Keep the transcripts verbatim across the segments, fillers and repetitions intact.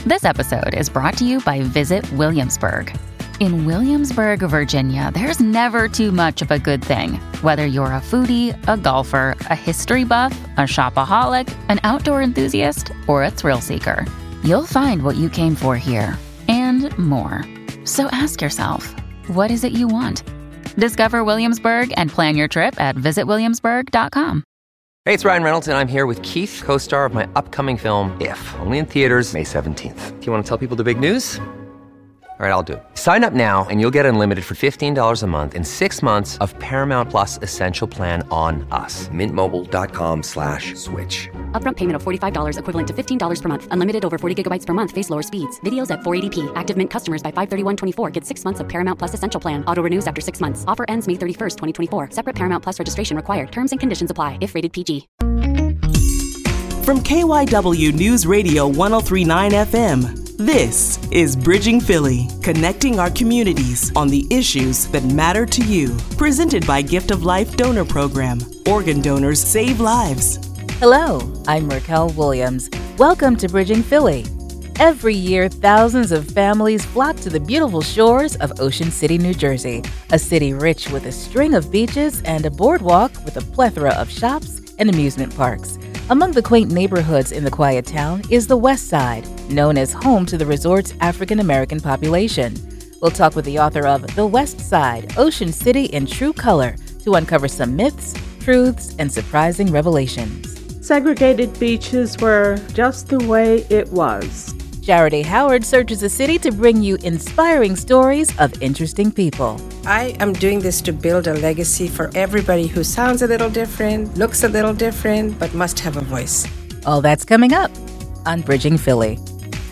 This episode is brought to you by Visit Williamsburg. In Williamsburg, Virginia, there's never too much of a good thing. Whether you're a foodie, a golfer, a history buff, a shopaholic, an outdoor enthusiast, or a thrill seeker, you'll find what you came for here and more. So ask yourself, what is it you want? Discover Williamsburg and plan your trip at visit williamsburg dot com. Hey, it's Ryan Reynolds, and I'm here with Keith, co-star of my upcoming film, If, only in theaters May seventeenth. Do you want to tell people the big news? All right, I'll do it. Sign up now and you'll get unlimited for fifteen dollars a month and six months of Paramount Plus Essential Plan on us. Mint Mobile dot com slash switch. Upfront payment of forty-five dollars equivalent to fifteen dollars per month. Unlimited over forty gigabytes per month. Face lower speeds. Videos at four eighty p. Active Mint customers by five thirty-one twenty-four get six months of Paramount Plus Essential Plan. Auto renews after six months. Offer ends May thirty-first, twenty twenty-four. Separate Paramount Plus registration required. Terms and conditions apply if rated P G. From K Y W News Radio one oh three point nine F M, this is Bridging Philly, connecting our communities on the issues that matter to you. Presented by Gift of Life Donor Program. Organ donors save lives. Hello, I'm Raquel Williams. Welcome to Bridging Philly. Every year, thousands of families flock to the beautiful shores of Ocean City, New Jersey, a city rich with a string of beaches and a boardwalk with a plethora of shops and amusement parks. Among the quaint neighborhoods in the quiet town is the West Side, known as home to the resort's African-American population. We'll talk with the author of The West Side, Ocean City in True Color to uncover some myths, truths, and surprising revelations. Segregated beaches were just the way it was. Charity Howard searches the city to bring you inspiring stories of interesting people. I am doing this to build a legacy for everybody who sounds a little different, looks a little different, but must have a voice. All that's coming up on Bridging Philly.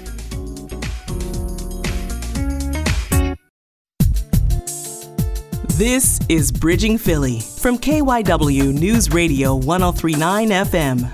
This is Bridging Philly from K Y W News Radio one oh three point nine F M.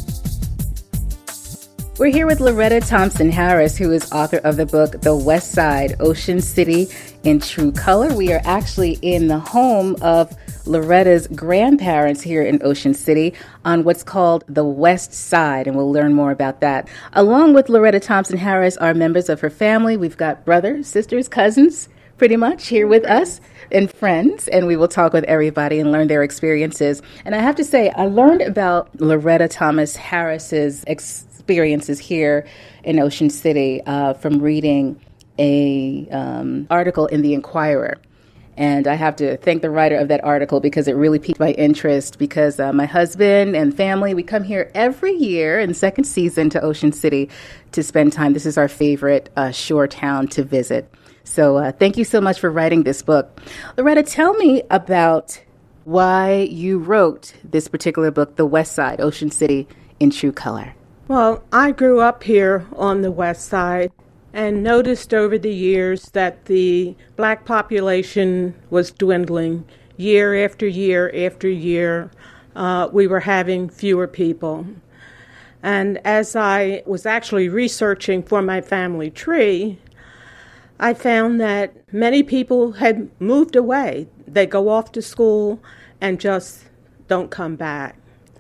We're here with Loretta Thompson Harris, who is author of the book, The West Side, Ocean City in True Color. We are actually in the home of Loretta's grandparents here in Ocean City on what's called the West Side, and we'll learn more about that. Along with Loretta Thompson Harris are members of her family. We've got brothers, sisters, cousins, pretty much here with us, and friends, and we will talk with everybody and learn their experiences. And I have to say, I learned about Loretta Thomas Harris's experiences experiences here in Ocean City uh, from reading a um, article in the Inquirer. And I have to thank the writer of that article because it really piqued my interest because uh, my husband and family, we come here every year in second season to Ocean City to spend time. This is our favorite uh, shore town to visit. So uh, thank you so much for writing this book. Loretta, tell me about why you wrote this particular book, The West Side, Ocean City in True Color. Well, I grew up here on the West Side and noticed over the years that the black population was dwindling year after year after year. Uh, we were having fewer people. And as I was actually researching for my family tree, I found that many people had moved away. They go off to school and just don't come back.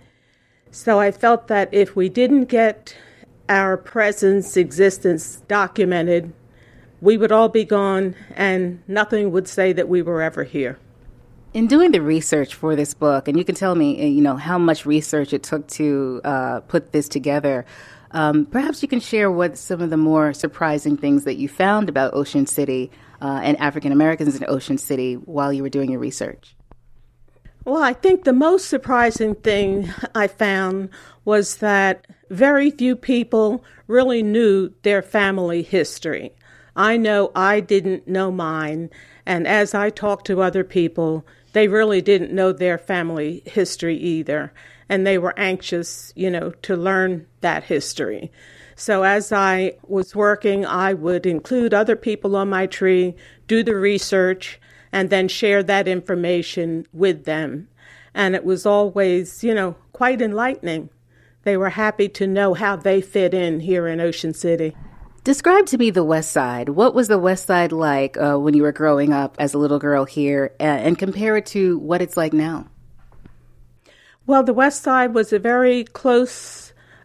So I felt that if we didn't get our presence, existence documented, we would all be gone and nothing would say that we were ever here. In doing the research for this book, and you can tell me, you know, how much research it took to uh, put this together, um, perhaps you can share what some of the more surprising things that you found about Ocean City uh, and African Americans in Ocean City while you were doing your research. Well, I think the most surprising thing I found was that very few people really knew their family history. I know I didn't know mine, and as I talked to other people, they really didn't know their family history either, and they were anxious, you know, to learn that history. So as I was working, I would include other people on my tree, do the research, and then share that information with them. And it was always, you know, quite enlightening. They were happy to know how they fit in here in Ocean City. Describe to me the West Side. What was the West Side like uh, when you were growing up as a little girl here, uh, and compare it to what it's like now? Well, the West Side was a very close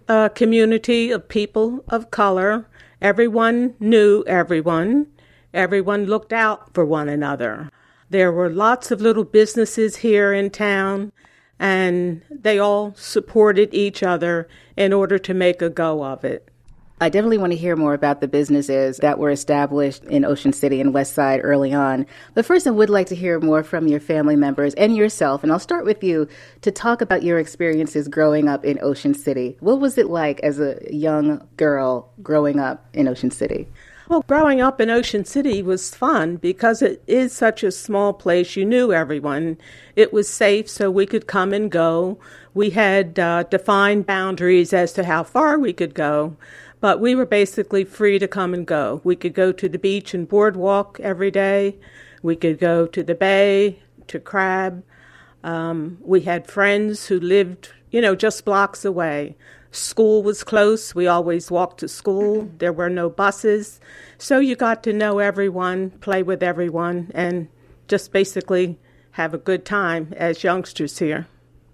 a community of people of color. Everyone knew everyone. Everyone looked out for one another. There were lots of little businesses here in town, and they all supported each other in order to make a go of it. I definitely want to hear more about the businesses that were established in Ocean City and West Side early on. But first, I would like to hear more from your family members and yourself. And I'll start with you to talk about your experiences growing up in Ocean City. What was it like as a young girl growing up in Ocean City? Well, growing up in Ocean City was fun because it is such a small place. You knew everyone. It was safe, so we could come and go. We had uh, defined boundaries as to how far we could go. But we were basically free to come and go. We could go to the beach and boardwalk every day. We could go to the bay, to Crab. Um, we had friends who lived, you know, just blocks away. School was close. We always walked to school. There were no buses. So you got to know everyone, play with everyone, and just basically have a good time as youngsters here.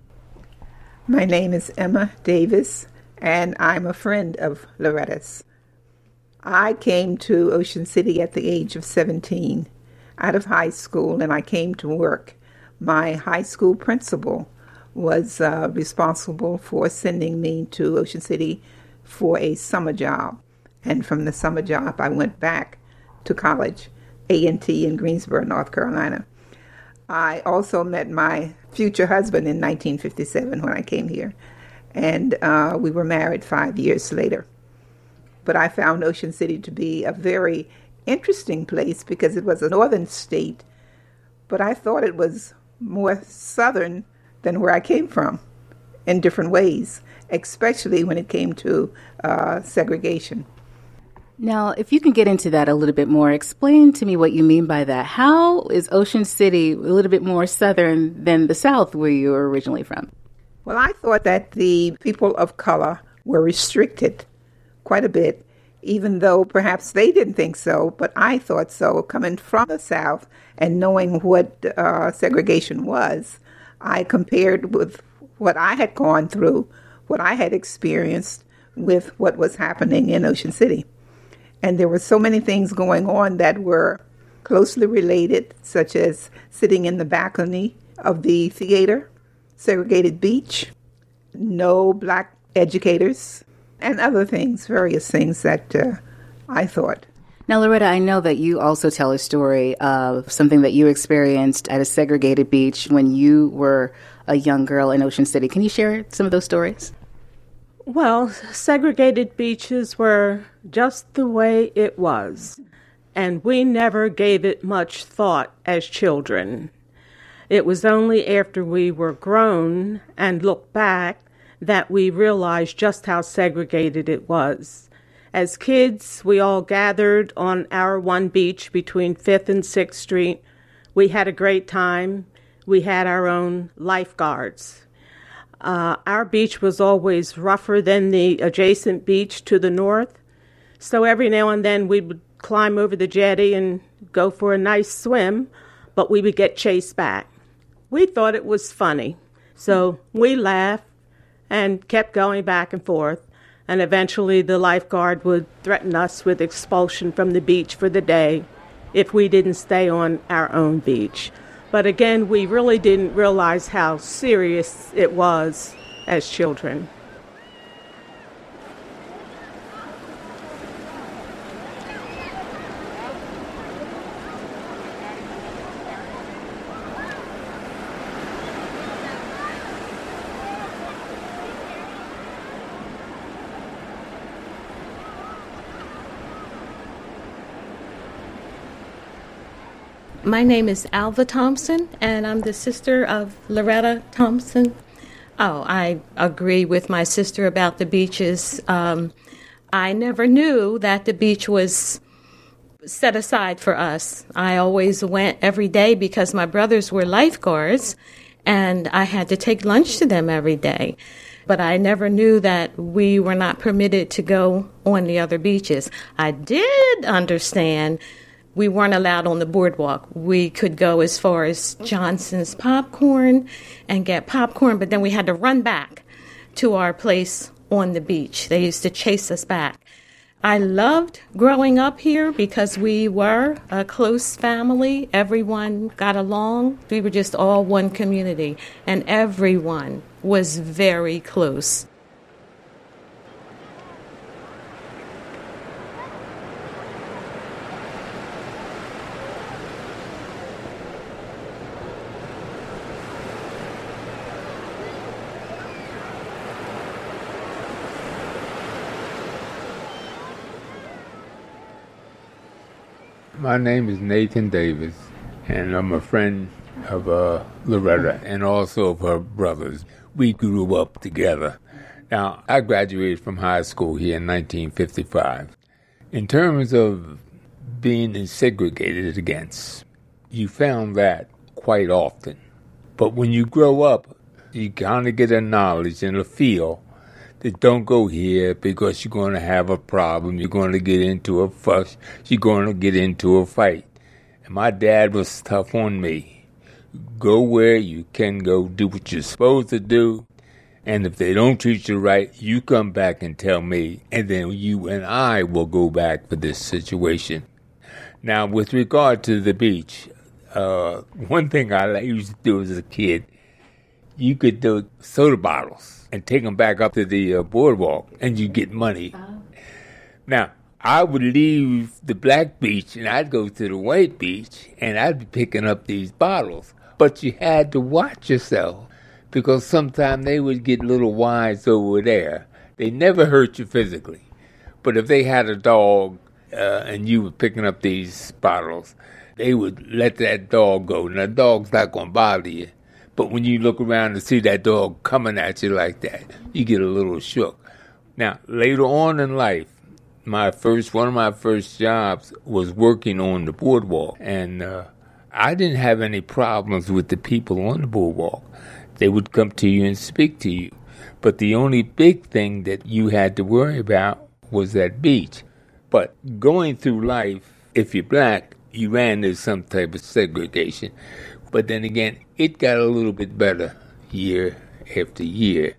My name is Emma Davis, and I'm a friend of Loretta's. I came to Ocean City at the age of seventeen, out of high school, and I came to work. My high school principal was uh, responsible for sending me to Ocean City for a summer job. And from the summer job, I went back to college, A and T in Greensboro, North Carolina. I also met my future husband in nineteen fifty-seven when I came here. And uh, we were married five years later. But I found Ocean City to be a very interesting place because it was a northern state, but I thought it was more southern than where I came from in different ways, especially when it came to uh, segregation. Now, if you can get into that a little bit more, explain to me what you mean by that. How is Ocean City a little bit more southern than the South where you were originally from? Well, I thought that the people of color were restricted quite a bit, even though perhaps they didn't think so, but I thought so. Coming from the South and knowing what uh, segregation was, I compared with what I had gone through, what I had experienced with what was happening in Ocean City. And there were so many things going on that were closely related, such as sitting in the balcony of the theater, segregated beach, no black educators, and other things, various things that uh, I thought. Now, Loretta, I know that you also tell a story of something that you experienced at a segregated beach when you were a young girl in Ocean City. Can you share some of those stories? Well, segregated beaches were just the way it was, and we never gave it much thought as children. It was only after we were grown and looked back that we realized just how segregated it was. As kids, we all gathered on our one beach between fifth and sixth Street. We had a great time. We had our own lifeguards. Uh, our beach was always rougher than the adjacent beach to the north. So every now and then we would climb over the jetty and go for a nice swim, but we would get chased back. We thought it was funny, so we laughed and kept going back and forth, and eventually the lifeguard would threaten us with expulsion from the beach for the day if we didn't stay on our own beach. But again, we really didn't realize how serious it was as children. My name is Alva Thompson, and I'm the sister of Loretta Thompson. Oh, I agree with my sister about the beaches. Um, I never knew that the beach was set aside for us. I always went every day because my brothers were lifeguards, and I had to take lunch to them every day. But I never knew that we were not permitted to go on the other beaches. I did understand we weren't allowed on the boardwalk. We could go as far as Johnson's Popcorn and get popcorn, but then we had to run back to our place on the beach. They used to chase us back. I loved growing up here because we were a close family. Everyone got along. We were just all one community, and everyone was very close. My name is Nathan Davis, and I'm a friend of uh, Loretta and also of her brothers. We grew up together. Now, I graduated from high school here in nineteen fifty-five. In terms of being segregated against, you found that quite often. But when you grow up, you kind of get a knowledge and a feel that don't go here because you're going to have a problem, you're going to get into a fuss, you're going to get into a fight. And my dad was tough on me. Go where you can go, do what you're supposed to do, and if they don't treat you right, you come back and tell me, and then you and I will go back for this situation. Now, with regard to the beach, uh, one thing I used to do as a kid, you could do soda bottles and take them back up to the uh, boardwalk, and you get money. Oh. Now, I would leave the black beach, and I'd go to the white beach, and I'd be picking up these bottles. But you had to watch yourself, because sometimes they would get little wise over there. They never hurt you physically. But if they had a dog, uh, and you were picking up these bottles, they would let that dog go. Now, the dog's not going to bother you. But when you look around and see that dog coming at you like that, you get a little shook. Now, later on in life, my first one of my first jobs was working on the boardwalk. And uh, I didn't have any problems with the people on the boardwalk. They would come to you and speak to you. But the only big thing that you had to worry about was that beach. But going through life, if you're black, you ran into some type of segregation. But then again, it got a little bit better year after year.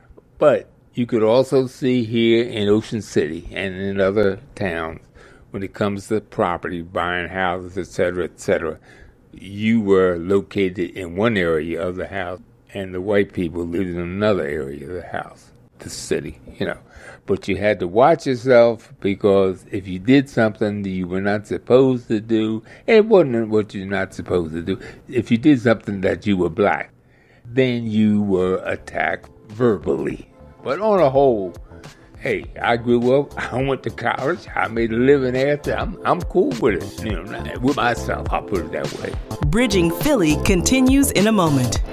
But you could also see here in Ocean City and in other towns, when it comes to property, buying houses, et cetera, et cetera, you were located in one area of the house, and the white people lived in another area of the house, the city, you know. But you had to watch yourself, because if you did something that you were not supposed to do, it wasn't what you're not supposed to do. If you did something that you were black, then you were attacked verbally. But on a whole, hey, I grew up, I went to college, I made a living after, I'm, I'm cool with it, you know, with myself, I'll put it that way. Bridging Philly continues in a moment.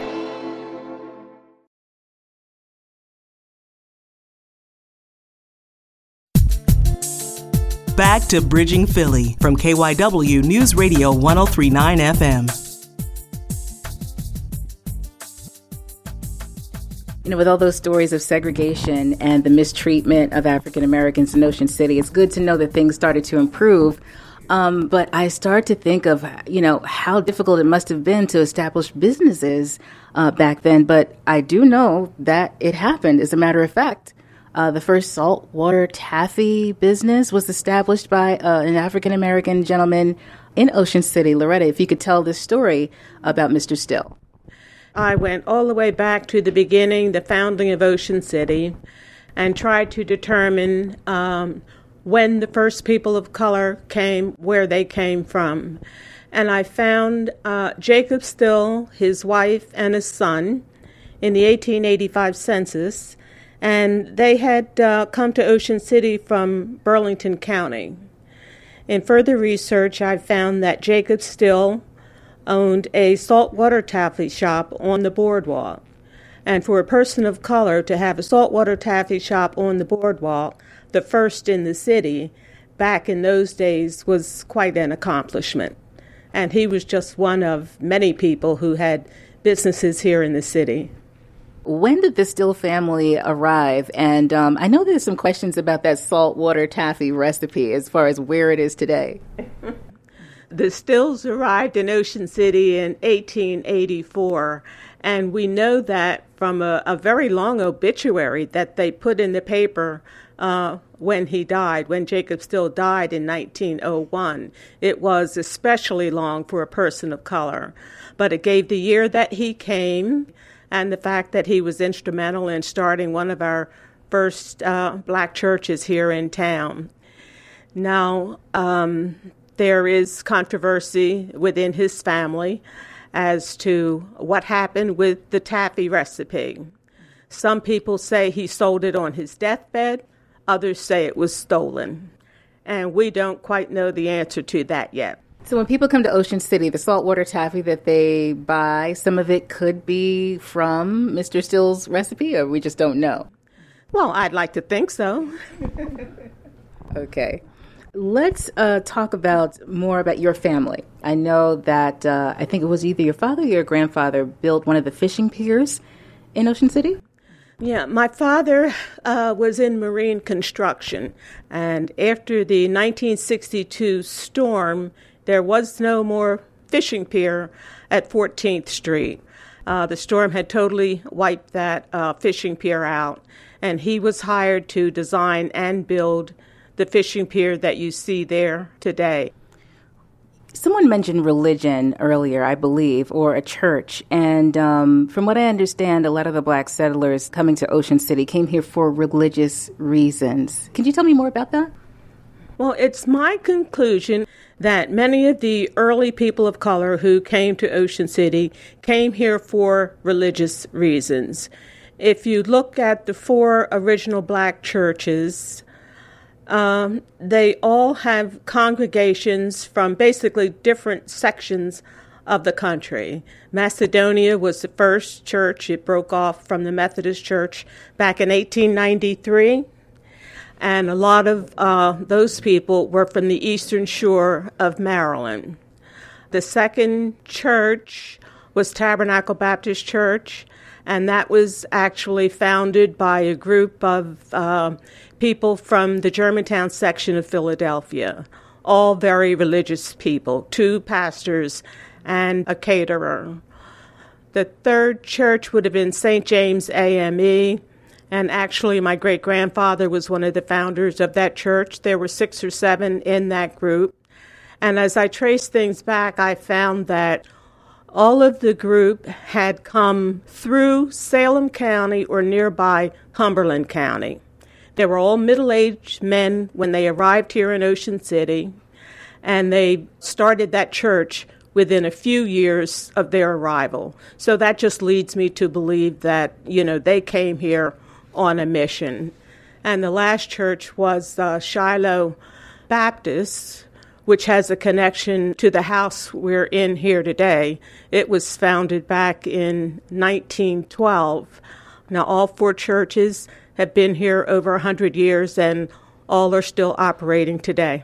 Back to Bridging Philly from K Y W News Radio one oh three point nine F M. You know, with all those stories of segregation and the mistreatment of African Americans in Ocean City, it's good to know that things started to improve. Um, but I start to think of, you know, how difficult it must have been to establish businesses uh, back then. But I do know that it happened, as a matter of fact. Uh, the first saltwater taffy business was established by uh, an African-American gentleman in Ocean City. Loretta, if you could tell this story about Mister Still. I went all the way back to the beginning, the founding of Ocean City, and tried to determine um, when the first people of color came, where they came from. And I found uh, Jacob Still, his wife, and his son in the eighteen eighty-five census. And they had uh, come to Ocean City from Burlington County. In further research, I found that Jacob Still owned a saltwater taffy shop on the boardwalk. And for a person of color to have a saltwater taffy shop on the boardwalk, the first in the city, back in those days, was quite an accomplishment. And he was just one of many people who had businesses here in the city. When did the Still family arrive? And um, I know there's some questions about that saltwater taffy recipe as far as where it is today. The Stills arrived in Ocean City in eighteen eighty-four, and we know that from a, a very long obituary that they put in the paper uh, when he died, when Jacob Still died in nineteen oh one. It was especially long for a person of color, but it gave the year that he came and the fact that he was instrumental in starting one of our first uh, black churches here in town. Now, um, there is controversy within his family as to what happened with the taffy recipe. Some people say he sold it on his deathbed. Others say it was stolen. And we don't quite know the answer to that yet. So when people come to Ocean City, the saltwater taffy that they buy, some of it could be from Mister Still's recipe, or we just don't know? Well, I'd like to think so. Okay. Let's uh, talk about more about your family. I know that uh, I think it was either your father or your grandfather built one of the fishing piers in Ocean City. Yeah, my father uh, was in marine construction, and after the nineteen sixty-two storm, there was no more fishing pier at fourteenth Street. Uh, the storm had totally wiped that uh, fishing pier out, and he was hired to design and build the fishing pier that you see there today. Someone mentioned religion earlier, I believe, or a church. And um, from what I understand, a lot of the black settlers coming to Ocean City came here for religious reasons. Can you tell me more about that? Well, it's my conclusion that many of the early people of color who came to Ocean City came here for religious reasons. If you look at the four original black churches, Um, they all have congregations from basically different sections of the country. Macedonia was the first church. It broke off from the Methodist Church back in eighteen ninety-three. And a lot of uh, those people were from the eastern shore of Maryland. The second church was Tabernacle Baptist Church, and that was actually founded by a group of uh, people from the Germantown section of Philadelphia, all very religious people, two pastors and a caterer. The third church would have been Saint James A M E, and actually my great-grandfather was one of the founders of that church. There were six or seven in that group. And as I traced things back, I found that all of the group had come through Salem County or nearby Cumberland County. They were all middle-aged men when they arrived here in Ocean City, and they started that church within a few years of their arrival. So that just leads me to believe that, you know, they came here on a mission. And the last church was uh, Shiloh Baptist, which has a connection to the house we're in here today. It was founded back in nineteen twelve. Now, all four churches have been here over one hundred years, and all are still operating today.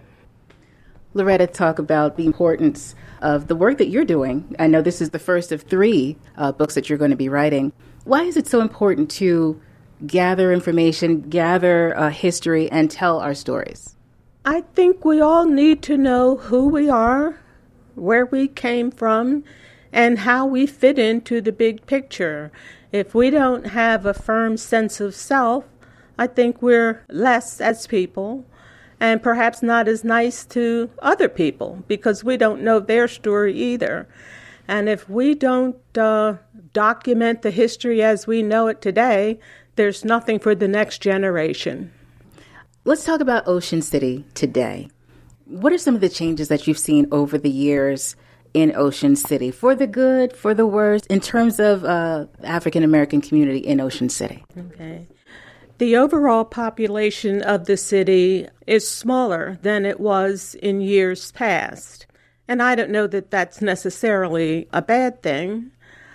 Loretta, talk about the importance of the work that you're doing. I know this is the first of three uh, books that you're going to be writing. Why is it so important to gather information, gather uh, history, and tell our stories? I think we all need to know who we are, where we came from, and how we fit into the big picture. If we don't have a firm sense of self, I think we're less as people and perhaps not as nice to other people because we don't know their story either. And if we don't uh, document the history as we know it today, there's nothing for the next generation. Let's talk about Ocean City today. What are some of the changes that you've seen over the years in Ocean City, for the good, for the worse, in terms of uh, African-American community in Ocean City? Okay. The overall population of the city is smaller than it was in years past. And I don't know that that's necessarily a bad thing.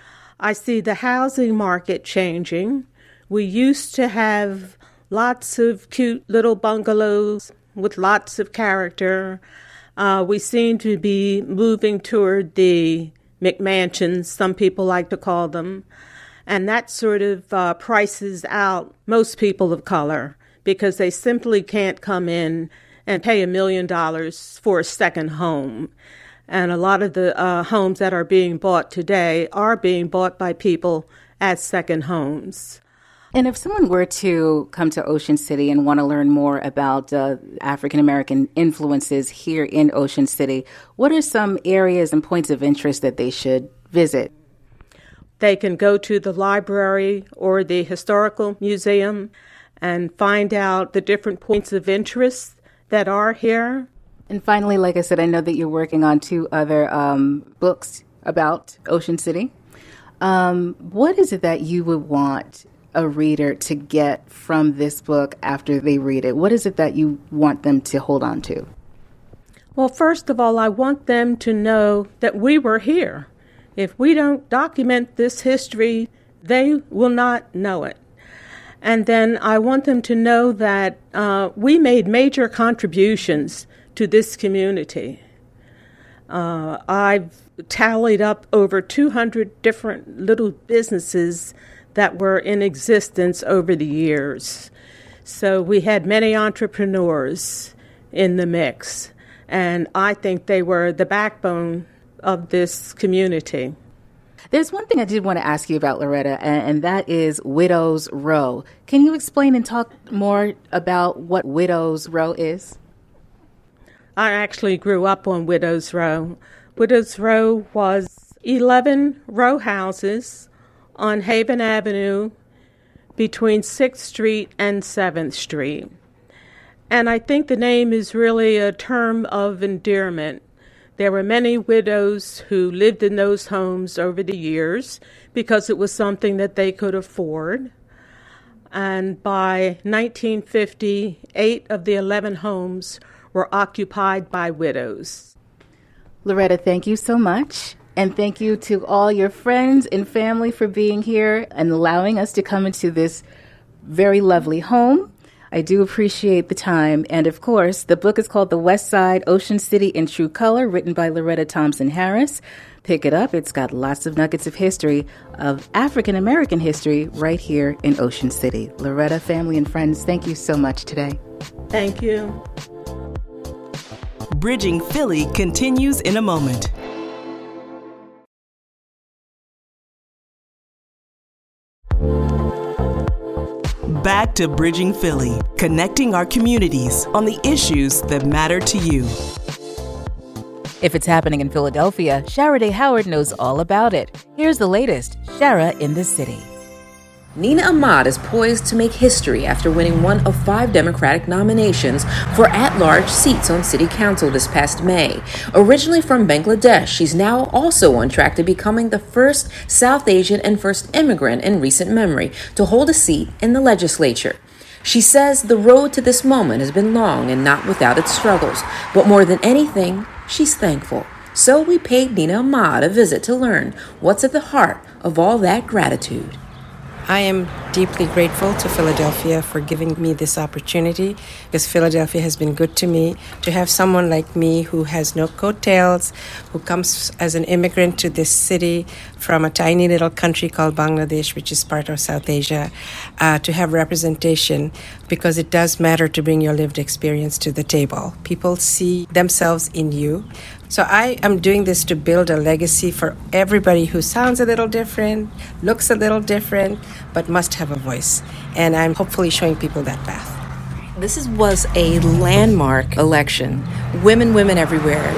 I see the housing market changing. We used to have lots of cute little bungalows with lots of character. Uh, we seem to be moving toward the McMansions, some people like to call them. And that sort of uh, prices out most people of color because they simply can't come in and pay a million dollars for a second home. And a lot of the uh, homes that are being bought today are being bought by people as second homes. And if someone were to come to Ocean City and want to learn more about uh, African-American influences here in Ocean City, what are some areas and points of interest that they should visit? They can go to the library or the historical museum and find out the different points of interest that are here. And finally, like I said, I know that you're working on two other um, books about Ocean City. Um, what is it that you would want a reader to get from this book after they read it? What is it that you want them to hold on to? Well, first of all, I want them to know that we were here. If we don't document this history, they will not know it. And then I want them to know that uh, we made major contributions to this community. Uh, I've tallied up over two hundred different little businesses that were in existence over the years. So we had many entrepreneurs in the mix, and I think they were the backbone of this community. There's one thing I did want to ask you about, Loretta, and, and that is Widows Row. Can you explain and talk more about what Widows Row is? I actually grew up on Widows Row. Widows Row was eleven row houses on Haven Avenue between sixth Street and seventh Street. And I think the name is really a term of endearment. There were many widows who lived in those homes over the years because it was something that they could afford. And by nineteen fifty, eight of the eleven homes were occupied by widows. Loretta, thank you so much. And thank you to all your friends and family for being here and allowing us to come into this very lovely home. I do appreciate the time. And of course, the book is called The West Side, Ocean City in True Color, written by Loretta Thompson Harris. Pick it up. It's got lots of nuggets of history, of African-American history, right here in Ocean City. Loretta, family, and friends, thank you so much today. Thank you. Bridging Philly continues in a moment. Back to Bridging Philly, connecting our communities on the issues that matter to you. If it's happening in Philadelphia, Shara Day Howard knows all about it. Here's the latest, Shara in the City. Nina Ahmad is poised to make history after winning one of five Democratic nominations for at-large seats on City Council this past May. Originally from Bangladesh, she's now also on track to becoming the first South Asian and first immigrant in recent memory to hold a seat in the legislature. She says the road to this moment has been long and not without its struggles, but more than anything, she's thankful. So we paid Nina Ahmad a visit to learn what's at the heart of all that gratitude. I am deeply grateful to Philadelphia for giving me this opportunity, because Philadelphia has been good to me. To have someone like me who has no coattails, who comes as an immigrant to this city from a tiny little country called Bangladesh, which is part of South Asia, uh, to have representation, because it does matter to bring your lived experience to the table. People see themselves in you. So I am doing this to build a legacy for everybody who sounds a little different, looks a little different, but must have a voice. And I'm hopefully showing people that path. This is, was a landmark election. Women, women everywhere.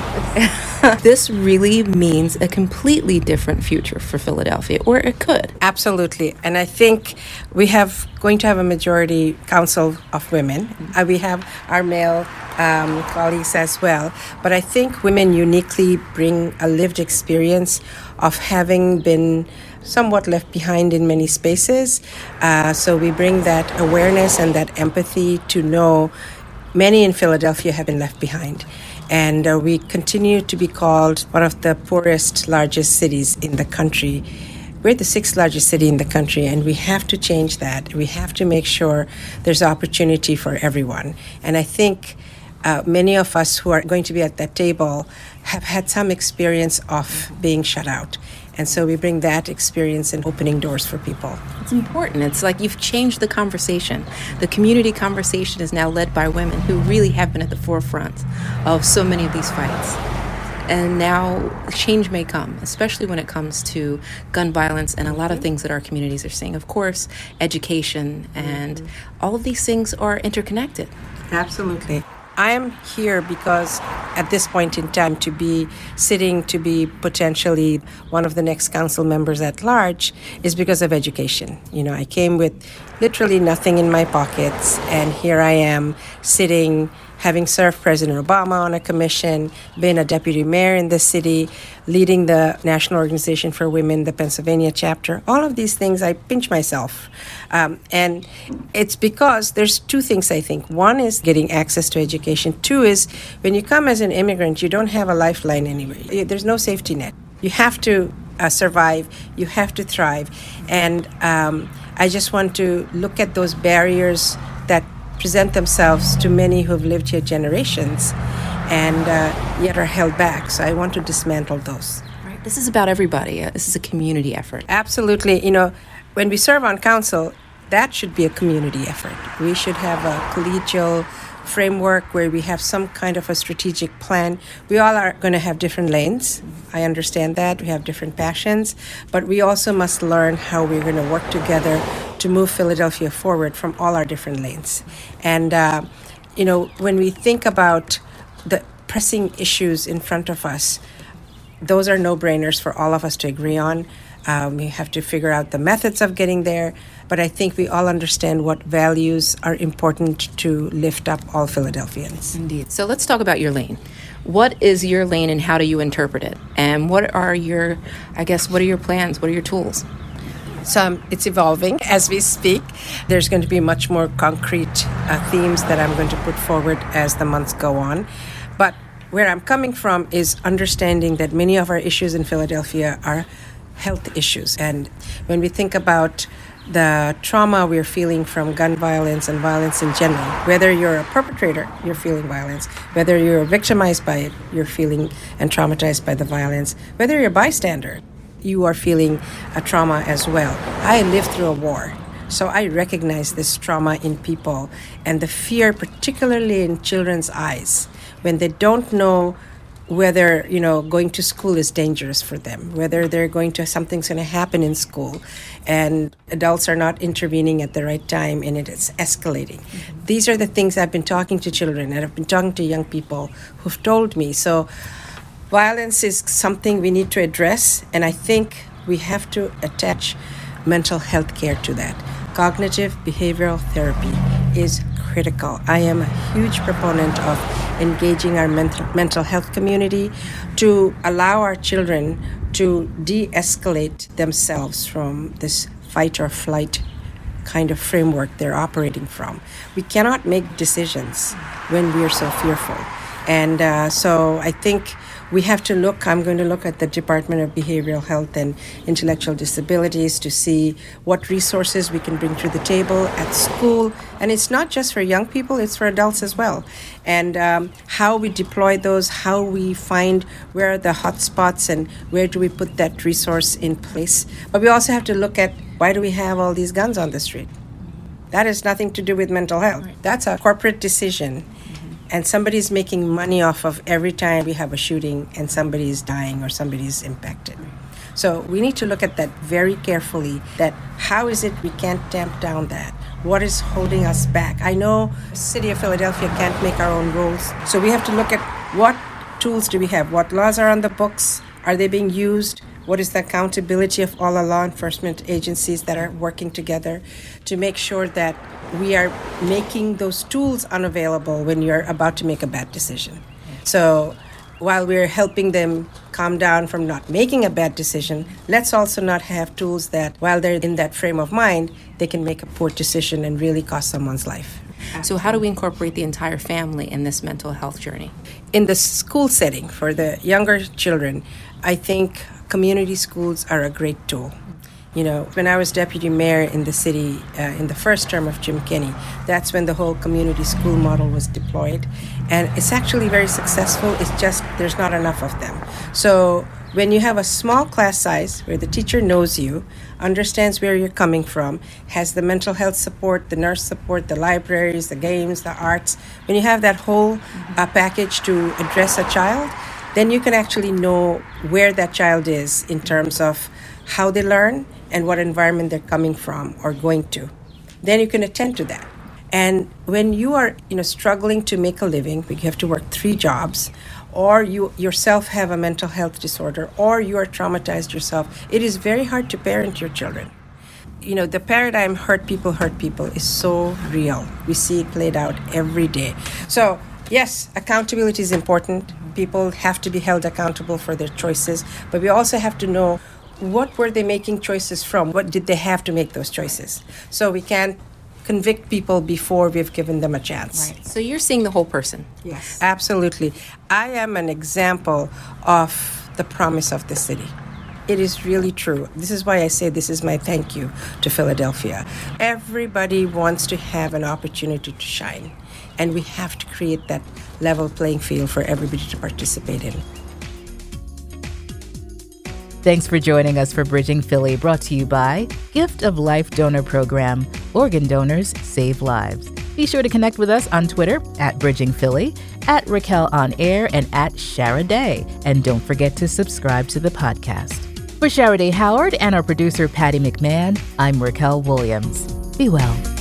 This really means a completely different future for Philadelphia, or it could. Absolutely. And I think we have going to have a majority council of women. Uh, we have our male um, colleagues as well. But I think women uniquely bring a lived experience of having been somewhat left behind in many spaces. Uh, so we bring that awareness and that empathy to know many in Philadelphia have been left behind. And uh, we continue to be called one of the poorest, largest cities in the country. We're the sixth largest city in the country, and we have to change that. We have to make sure there's opportunity for everyone. And I think uh, many of us who are going to be at that table have had some experience of being shut out. And so we bring that experience in opening doors for people. It's important. It's like you've changed the conversation. The community conversation is now led by women who really have been at the forefront of so many of these fights. And now change may come, especially when it comes to gun violence and a lot of things that our communities are seeing. Of course, education and mm-hmm. all of these things are interconnected. Absolutely. I am here because at this point in time to be sitting to be potentially one of the next council members at large is because of education. You know, I came with literally nothing in my pockets, and here I am sitting, having served President Obama on a commission, been a deputy mayor in the city, leading the National Organization for Women, the Pennsylvania chapter. All of these things, I pinch myself. Um, and it's because there's two things, I think. One is getting access to education. Two is when you come as an immigrant, you don't have a lifeline anyway. There's no safety net. You have to uh, survive. You have to thrive. And um, I just want to look at those barriers that present themselves to many who've lived here generations and uh, yet are held back. So I want to dismantle those. Right. This is about everybody. This is a community effort. Absolutely. You know, when we serve on council, that should be a community effort. We should have a collegial framework where we have some kind of a strategic plan. We all are going to have different lanes. I understand that. We have different passions. But we also must learn how we're going to work together to move Philadelphia forward from all our different lanes. And, uh, you know, when we think about the pressing issues in front of us, those are no-brainers for all of us to agree on. Um, we have to figure out the methods of getting there, but I think we all understand what values are important to lift up all Philadelphians. Indeed. So let's talk about your lane. What is your lane and how do you interpret it? And what are your, I guess, what are your plans? What are your tools? So um, it's evolving as we speak. There's going to be much more concrete uh, themes that I'm going to put forward as the months go on. But where I'm coming from is understanding that many of our issues in Philadelphia are health issues. And when we think about the trauma we're feeling from gun violence and violence in general, whether you're a perpetrator, you're feeling violence, whether you're victimized by it, you're feeling and traumatized by the violence, whether you're a bystander, you are feeling a trauma as well. I lived through a war, so I recognize this trauma in people and the fear, particularly in children's eyes, when they don't know whether, you know, going to school is dangerous for them, whether they're going to, something's going to happen in school, and adults are not intervening at the right time and it is escalating. Mm-hmm. These are the things I've been talking to children and I've been talking to young people who've told me. So violence is something we need to address, and I think we have to attach mental health care to that. Cognitive behavioral therapy is critical. I am a huge proponent of engaging our mental, mental health community to allow our children to de-escalate themselves from this fight or flight kind of framework they're operating from. We cannot make decisions when we are so fearful. And uh, so I think we have to look, I'm going to look at the Department of Behavioral Health and Intellectual Disabilities to see what resources we can bring to the table at school. And it's not just for young people, it's for adults as well. And um, how we deploy those, how we find where are the hot spots and where do we put that resource in place. But we also have to look at why do we have all these guns on the street? That has nothing to do with mental health. That's a corporate decision. And somebody's making money off of every time we have a shooting and somebody's dying or somebody's impacted. So we need to look at that very carefully, that how is it we can't tamp down that? What is holding us back? I know the city of Philadelphia can't make our own rules. So we have to look at what tools do we have? What laws are on the books? Are they being used? What is the accountability of all the law enforcement agencies that are working together to make sure that we are making those tools unavailable when you're about to make a bad decision? So while we're helping them calm down from not making a bad decision, let's also not have tools that while they're in that frame of mind, they can make a poor decision and really cost someone's life. So how do we incorporate the entire family in this mental health journey? In the school setting for the younger children, I think community schools are a great tool. You know, when I was deputy mayor in the city uh, in the first term of Jim Kenney, that's when the whole community school model was deployed. And it's actually very successful. It's just there's not enough of them. So when you have a small class size where the teacher knows you, understands where you're coming from, has the mental health support, the nurse support, the libraries, the games, the arts, when you have that whole uh, package to address a child, then you can actually know where that child is in terms of how they learn and what environment they're coming from or going to. Then you can attend to that. And when you are, you know, struggling to make a living, you have to work three jobs, or you yourself have a mental health disorder, or you are traumatized yourself, it is very hard to parent your children. You know, the paradigm hurt people hurt people is so real. We see it played out every day. So, yes, accountability is important. People have to be held accountable for their choices, but we also have to know what were they making choices from? What did they have to make those choices? So we can't convict people before we've given them a chance. Right. So you're seeing the whole person. Yes. Absolutely. I am an example of the promise of the city. It is really true. This is why I say this is my thank you to Philadelphia. Everybody wants to have an opportunity to shine, and we have to create that level playing field for everybody to participate in. Thanks for joining us for Bridging Philly, brought to you by Gift of Life Donor Program. Organ donors save lives. Be sure to connect with us on Twitter at Bridging Philly, at Raquel On Air, and at Shara Day. And don't forget to subscribe to the podcast. For Shara Day Howard and our producer Patty McMahon, I'm Raquel Williams. Be well.